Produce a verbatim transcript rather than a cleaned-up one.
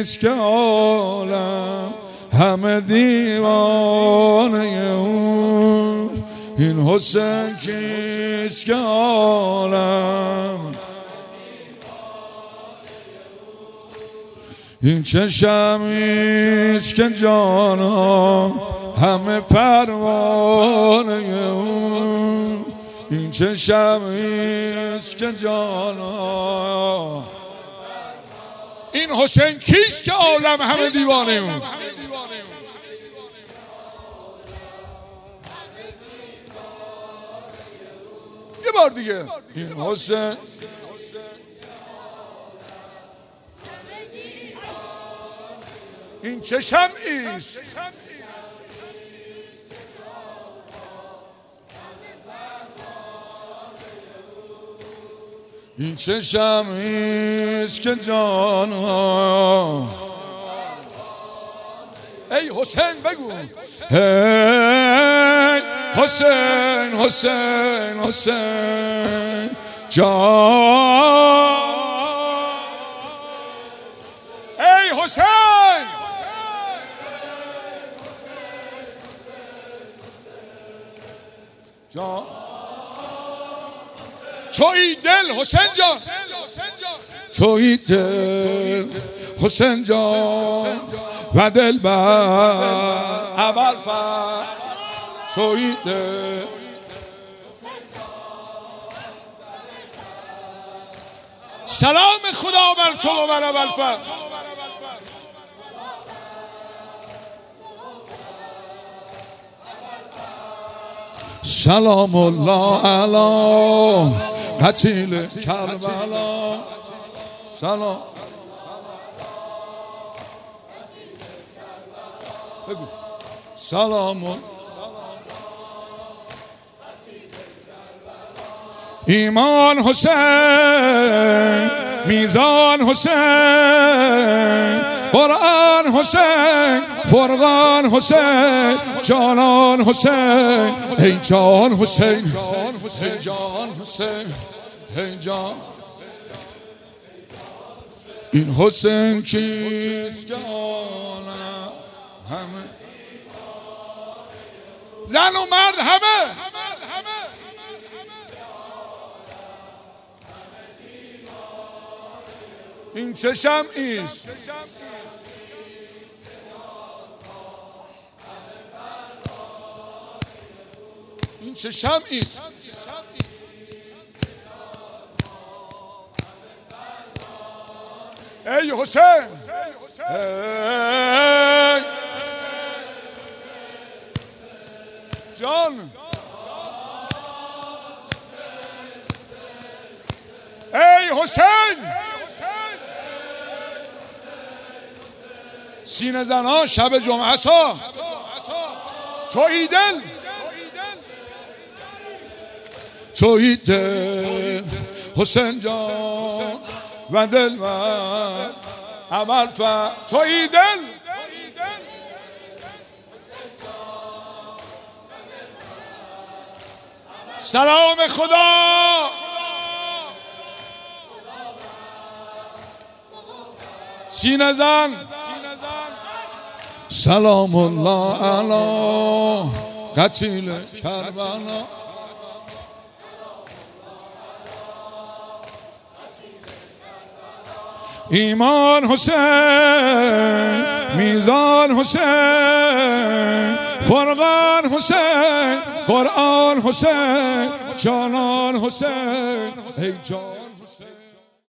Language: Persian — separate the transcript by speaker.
Speaker 1: کیست که عالم همه دیوانه اون؟ این حسین کیست که عالم این چشمیست که جانا همه پروانه اون؟ این چشمیست که جانا این حسین کیست که عالم همه دیوانه اون؟ یه بار دیگه این حسین این چه شمعیست این چه شمعیست که جانا ای حسین بگو ای حسین حسین حسین جان ای حسین جان توی دل حسین جان توی دل حسین جان و دل بر اول فر توی دل سلام خدا بر تو و بر اول فر سلام الله علی قتیل کربلا سلام بگو سلام ایمان حسین میزان حسین قرآن حسین فرقان حسین جانان حسین ای جان حسین ای جان حسین ای جان این حسین کیست که عالم همه زن و مرد همه این چه شمعیست این چه شمعیست ای حسین ای جان ای حسین سینه زنان شب جمعه سا توی دل توی دل حسین جان و دل و اول فر توی دل سلام خدا سینه زن سلام الله علی قتیل کربلا ایمان حسین میزان حسین فرقان حسین قرآن حسین جانان حسین ای جان حسین